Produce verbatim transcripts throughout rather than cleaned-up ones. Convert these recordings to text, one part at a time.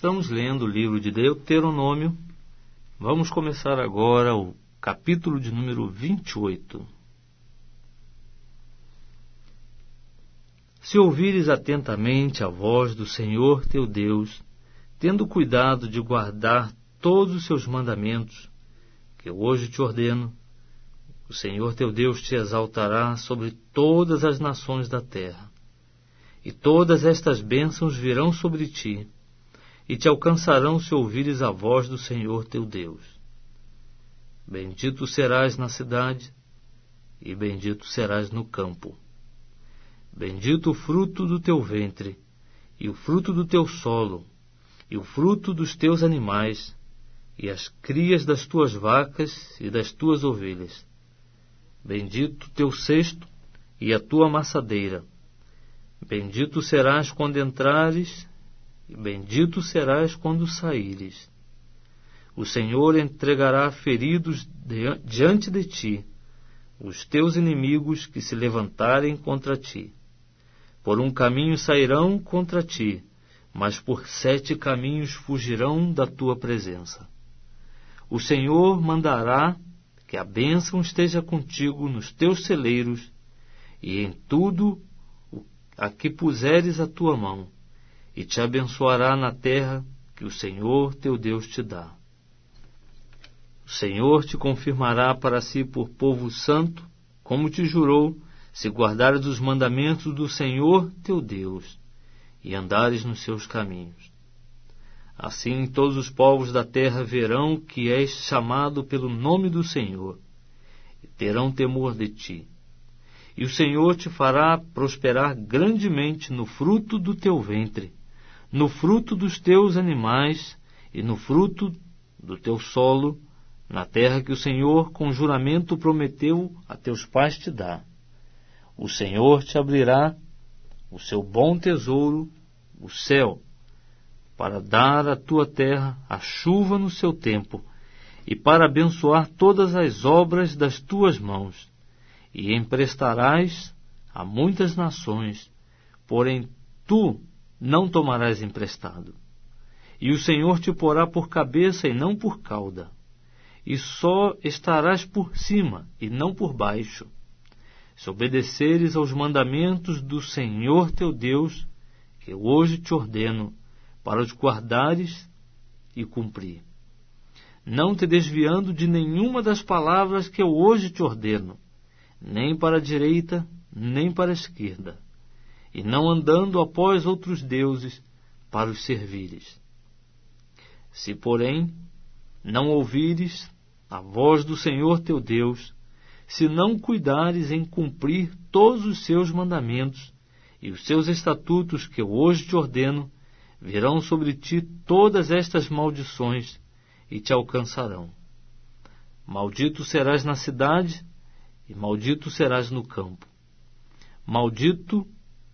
Estamos lendo o livro de Deuteronômio. Vamos começar agora o capítulo de número vinte e oito. Se ouvires atentamente a voz do Senhor teu Deus, tendo cuidado de guardar todos os seus mandamentos, que eu hoje te ordeno, o Senhor teu Deus te exaltará sobre todas as nações da terra. E todas estas bênçãos virão sobre ti, e te alcançarão se ouvires a voz do Senhor teu Deus. Bendito serás na cidade, e bendito serás no campo. Bendito o fruto do teu ventre, e o fruto do teu solo, e o fruto dos teus animais, e as crias das tuas vacas e das tuas ovelhas. Bendito o teu cesto e a tua amassadeira. Bendito serás quando entrares, e bendito serás quando saíres. O Senhor entregará feridos diante de ti os teus inimigos que se levantarem contra ti. Por um caminho sairão contra ti, mas por sete caminhos fugirão da tua presença. O Senhor mandará que a bênção esteja contigo nos teus celeiros e em tudo a que puseres a tua mão, e te abençoará na terra que o Senhor teu Deus te dá. O Senhor te confirmará para si por povo santo, como te jurou, se guardares os mandamentos do Senhor teu Deus, e andares nos seus caminhos. Assim todos os povos da terra verão que és chamado pelo nome do Senhor, e terão temor de ti. E o Senhor te fará prosperar grandemente no fruto do teu ventre, no fruto dos teus animais e no fruto do teu solo, na terra que o Senhor com juramento prometeu a teus pais te dar. O Senhor te abrirá o seu bom tesouro, o céu, para dar à tua terra a chuva no seu tempo, e para abençoar todas as obras das tuas mãos. E emprestarás a muitas nações, porém tu não tomarás emprestado. E o Senhor te porá por cabeça e não por cauda, e só estarás por cima e não por baixo, se obedeceres aos mandamentos do Senhor teu Deus, que eu hoje te ordeno, para os guardares e cumprir, não te desviando de nenhuma das palavras que eu hoje te ordeno, nem para a direita, nem para a esquerda, e não andando após outros deuses para os servires. Se, porém, não ouvires a voz do Senhor teu Deus, se não cuidares em cumprir todos os seus mandamentos e os seus estatutos que eu hoje te ordeno, virão sobre ti todas estas maldições e te alcançarão. Maldito serás na cidade, e maldito serás no campo. Maldito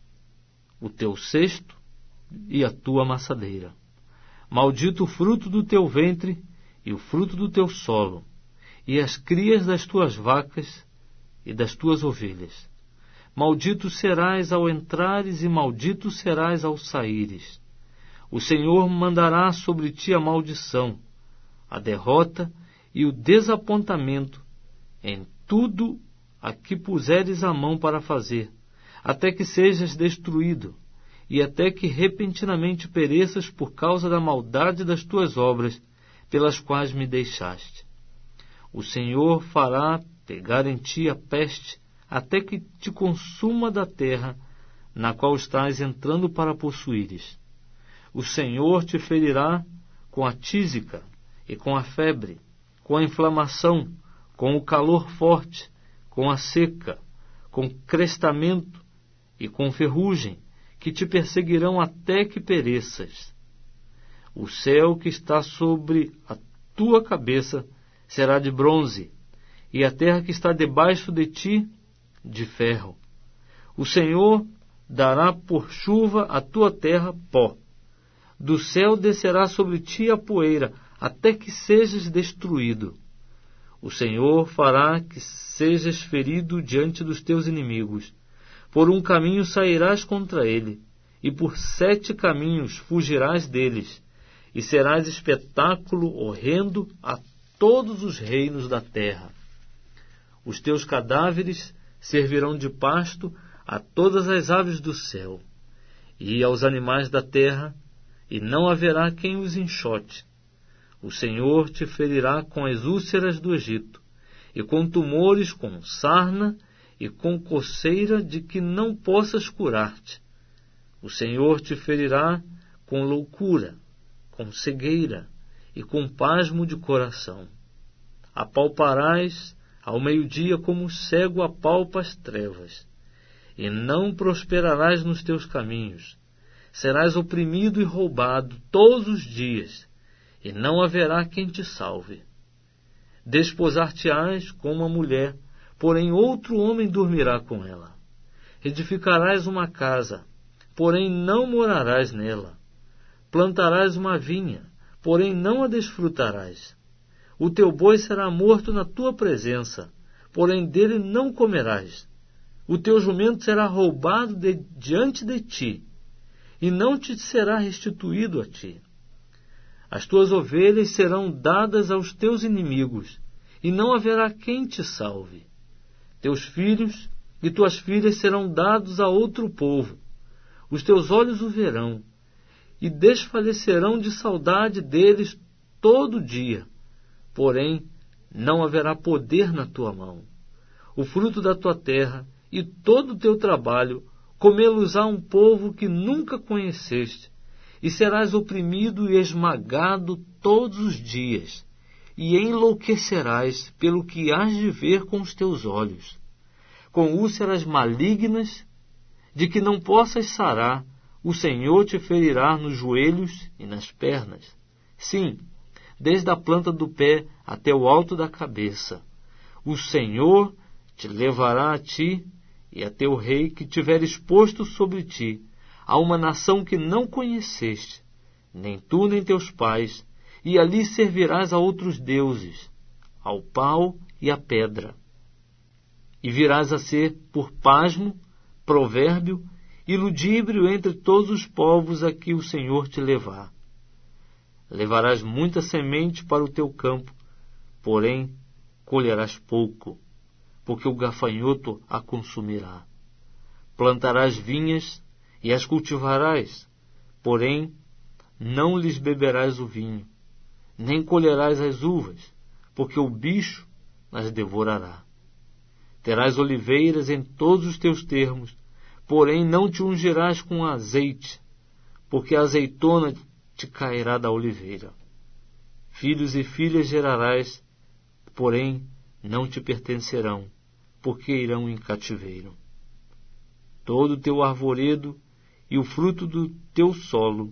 o teu cesto e a tua amassadeira. Maldito o fruto do teu ventre e o fruto do teu solo, e as crias das tuas vacas e das tuas ovelhas. Maldito serás ao entrares e maldito serás ao saíres. O Senhor mandará sobre ti a maldição, a derrota e o desapontamento em tudo a que puseres a mão para fazer, até que sejas destruído, e até que repentinamente pereças por causa da maldade das tuas obras, pelas quais me deixaste. O Senhor fará pegar em ti a peste, até que te consuma da terra, na qual estás entrando para possuíres. O Senhor te ferirá com a tísica e com a febre, com a inflamação, com o calor forte, com a seca, com crestamento e com ferrugem, que te perseguirão até que pereças. O céu que está sobre a tua cabeça será de bronze, e a terra que está debaixo de ti, de ferro. O Senhor dará por chuva a tua terra pó. Do céu descerá sobre ti a poeira, até que sejas destruído. O Senhor fará que sejas ferido diante dos teus inimigos. Por um caminho sairás contra ele, e por sete caminhos fugirás deles, e serás espetáculo horrendo a todos os reinos da terra. Os teus cadáveres servirão de pasto a todas as aves do céu e aos animais da terra, e não haverá quem os enxote. O Senhor te ferirá com as úlceras do Egito, e com tumores, com sarna e com coceira de que não possas curar-te. O Senhor te ferirá com loucura, com cegueira e com pasmo de coração. Apalparás ao meio-dia como o cego apalpa as trevas, e não prosperarás nos teus caminhos. Serás oprimido e roubado todos os dias, e não haverá quem te salve. Desposar-te-ás com uma mulher, porém outro homem dormirá com ela. Edificarás uma casa, porém não morarás nela. Plantarás uma vinha, porém não a desfrutarás. O teu boi será morto na tua presença, porém dele não comerás. O teu jumento será roubado de, diante de ti, e não te será restituído a ti. As tuas ovelhas serão dadas aos teus inimigos, e não haverá quem te salve. Teus filhos e tuas filhas serão dados a outro povo. Os teus olhos o verão, e desfalecerão de saudade deles todo dia. Porém, não haverá poder na tua mão. O fruto da tua terra e todo o teu trabalho comê-los-á um povo que nunca conheceste, e serás oprimido e esmagado todos os dias, e enlouquecerás pelo que hás de ver com os teus olhos, com úlceras malignas, de que não possas sarar. O Senhor te ferirá nos joelhos e nas pernas, sim, desde a planta do pé até o alto da cabeça. O Senhor te levará a ti e a teu rei que tiver exposto sobre ti, a uma nação que não conheceste, nem tu nem teus pais, e ali servirás a outros deuses, ao pau e à pedra. E virás a ser por pasmo, provérbio e ludíbrio entre todos os povos a que o Senhor te levar. Levarás muita semente para o teu campo, porém colherás pouco, porque o gafanhoto a consumirá. Plantarás vinhas e as cultivarás, porém não lhes beberás o vinho, nem colherás as uvas, porque o bicho as devorará. Terás oliveiras em todos os teus termos, porém não te ungirás com azeite, porque a azeitona te cairá da oliveira. Filhos e filhas gerarás, porém não te pertencerão, porque irão em cativeiro. Todo o teu arvoredo e o fruto do teu solo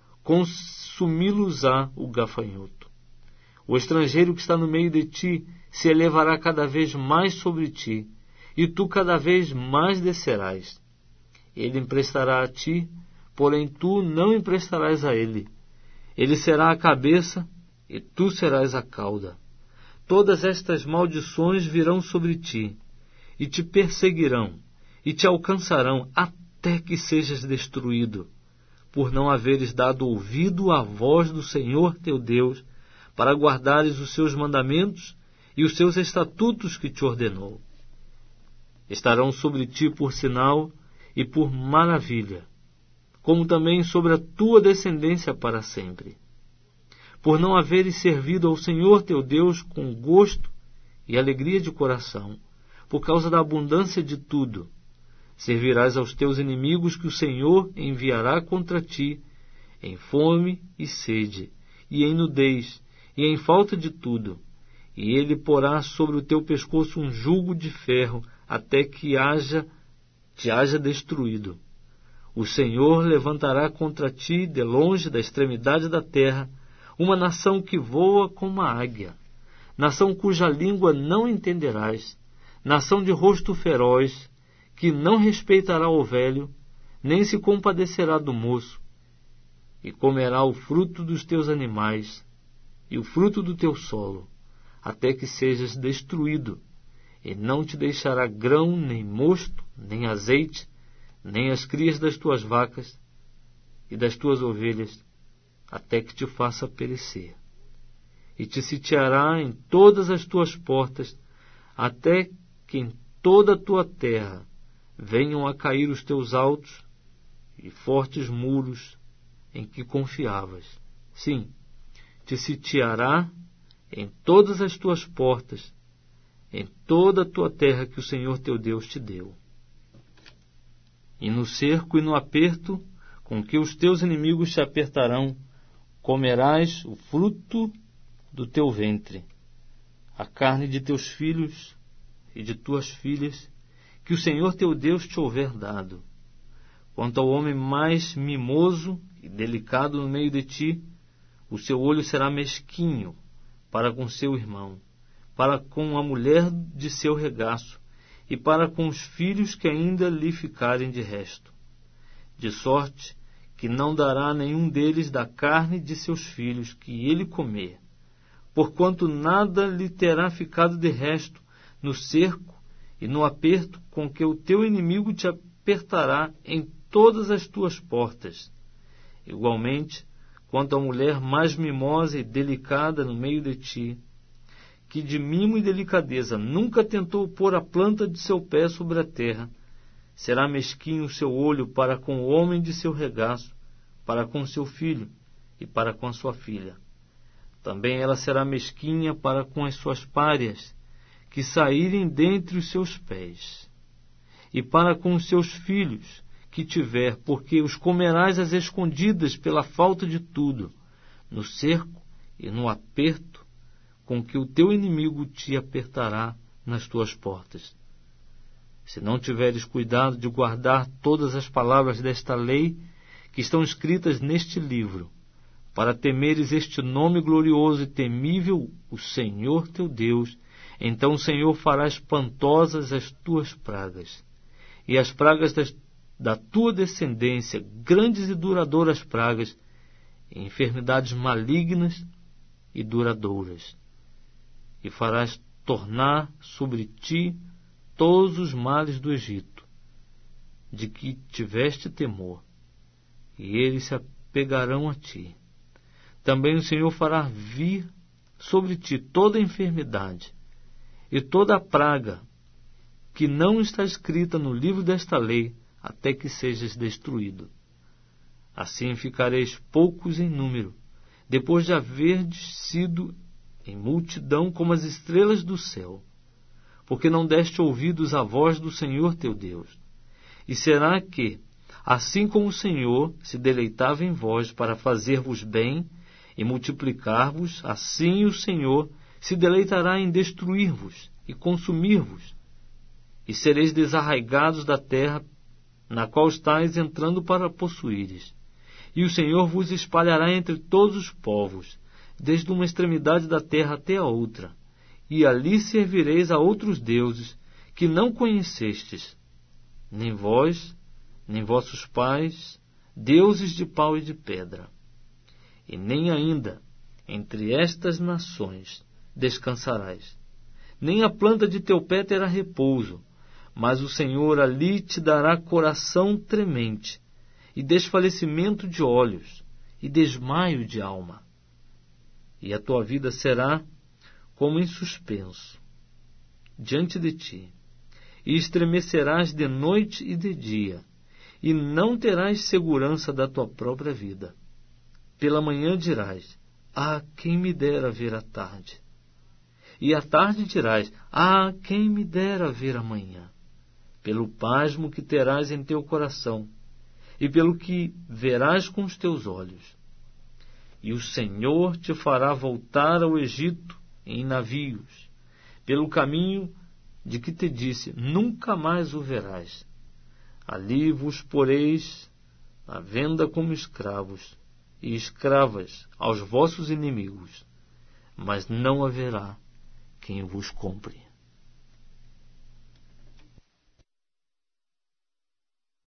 consumi-los-á o gafanhoto. O estrangeiro que está no meio de ti se elevará cada vez mais sobre ti, e tu cada vez mais descerás. Ele emprestará a ti, porém tu não emprestarás a ele. Ele será a cabeça, e tu serás a cauda. Todas estas maldições virão sobre ti, e te perseguirão, e te alcançarão até que sejas destruído, por não haveres dado ouvido à voz do Senhor teu Deus, para guardares os seus mandamentos e os seus estatutos que te ordenou. Estarão sobre ti por sinal e por maravilha, como também sobre a tua descendência para sempre, por não haveres servido ao Senhor teu Deus com gosto e alegria de coração, por causa da abundância de tudo. Servirás aos teus inimigos que o Senhor enviará contra ti, em fome e sede, e em nudez, e em falta de tudo, e ele porá sobre o teu pescoço um jugo de ferro, até que haja, te haja destruído. O Senhor levantará contra ti, de longe da extremidade da terra, uma nação que voa como a águia, nação cuja língua não entenderás, nação de rosto feroz, que não respeitará o velho, nem se compadecerá do moço, e comerá o fruto dos teus animais e o fruto do teu solo, até que sejas destruído, e não te deixará grão, nem mosto, nem azeite, nem as crias das tuas vacas e das tuas ovelhas, até que te faça perecer. E te sitiará em todas as tuas portas, até que em toda a tua terra venham a cair os teus altos e fortes muros em que confiavas. Sim, te sitiará em todas as tuas portas, em toda a tua terra que o Senhor teu Deus te deu. E no cerco e no aperto com que os teus inimigos te apertarão, comerás o fruto do teu ventre, a carne de teus filhos e de tuas filhas, que o Senhor teu Deus te houver dado. Quanto ao homem mais mimoso e delicado no meio de ti, o seu olho será mesquinho para com seu irmão, para com a mulher de seu regaço, e para com os filhos que ainda lhe ficarem de resto, de sorte que não dará nenhum deles da carne de seus filhos que ele comer, porquanto nada lhe terá ficado de resto no cerco e no aperto com que o teu inimigo te apertará em todas as tuas portas. Igualmente, quanto à mulher mais mimosa e delicada no meio de ti, que de mimo e delicadeza nunca tentou pôr a planta de seu pé sobre a terra, será mesquinho o seu olho para com o homem de seu regaço, para com seu filho e para com a sua filha. Também ela será mesquinha para com as suas párias, que saírem dentre os seus pés, e para com os seus filhos que tiver, porque os comerás às escondidas pela falta de tudo, no cerco e no aperto com que o teu inimigo te apertará nas tuas portas. Se não tiveres cuidado de guardar todas as palavras desta lei que estão escritas neste livro, para temeres este nome glorioso e temível, o Senhor teu Deus, então o Senhor fará espantosas as tuas pragas, e as pragas das, da tua descendência, grandes e duradouras pragas, e enfermidades malignas e duradouras. E farás tornar sobre ti todos os males do Egito, de que tiveste temor, e eles se apegarão a ti. Também o Senhor fará vir sobre ti toda a enfermidade e toda a praga que não está escrita no livro desta lei, até que sejas destruído. Assim ficareis poucos em número, depois de haverdes sido em multidão como as estrelas do céu, porque não deste ouvidos à voz do Senhor teu Deus. E será que, assim como o Senhor se deleitava em vós para fazer-vos bem e multiplicar-vos, assim o Senhor se deleitará em destruir-vos e consumir-vos, e sereis desarraigados da terra na qual estáis entrando para possuíres. E o Senhor vos espalhará entre todos os povos, desde uma extremidade da terra até a outra, e ali servireis a outros deuses que não conhecestes, nem vós, nem vossos pais, deuses de pau e de pedra. E nem ainda entre estas nações descansarás, nem a planta de teu pé terá repouso, mas o Senhor ali te dará coração tremente, e desfalecimento de olhos, e desmaio de alma. E a tua vida será como em suspenso diante de ti, e estremecerás de noite e de dia, e não terás segurança da tua própria vida. Pela manhã dirás: ah, quem me dera ver a tarde. E à tarde dirás: ah, quem me dera ver a manhã. Pelo pasmo que terás em teu coração, e pelo que verás com os teus olhos. E o Senhor te fará voltar ao Egito em navios, pelo caminho de que te disse: nunca mais o verás. Ali vos poreis à venda como escravos e escravas aos vossos inimigos, mas não haverá quem vos compre.